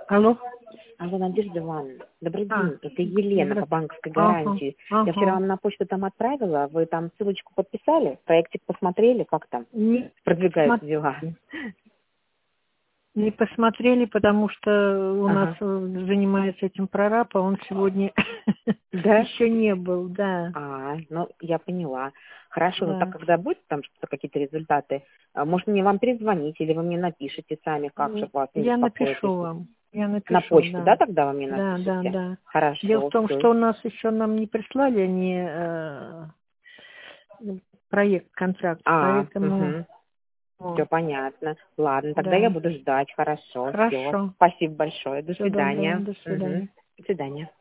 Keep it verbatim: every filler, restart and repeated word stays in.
Алло. Алло, Надежда Ивановна, добрый А, день, это Елена добрый. по банковской Ага, гарантии. ага. Я вчера вам на почту там отправила, вы там ссылочку подписали, проектик посмотрели, как там Не продвигаются посмотрели, дела? не посмотрели, потому что у нас Ага. э, занимается этим прораб, а он сегодня Да? еще не был, да. А, ну, я поняла. Хорошо, ну так Да. когда будут там что-то, какие-то результаты, а, может мне вам перезвонить, или вы мне напишите сами, как же вас не Я беспокоит. напишу вам. Я На напишу, почту, да, да. тогда вы мне Да, да, напишите? да. Дело в Хорошо, том, все. что у нас еще нам не прислали они э, проект, контракт, А, поэтому угу. Все вот, понятно. Ладно, тогда я да. буду ждать. Хорошо, все. Хорошо. Спасибо большое. До Всего доброго. свидания. До Угу. свидания. До свидания.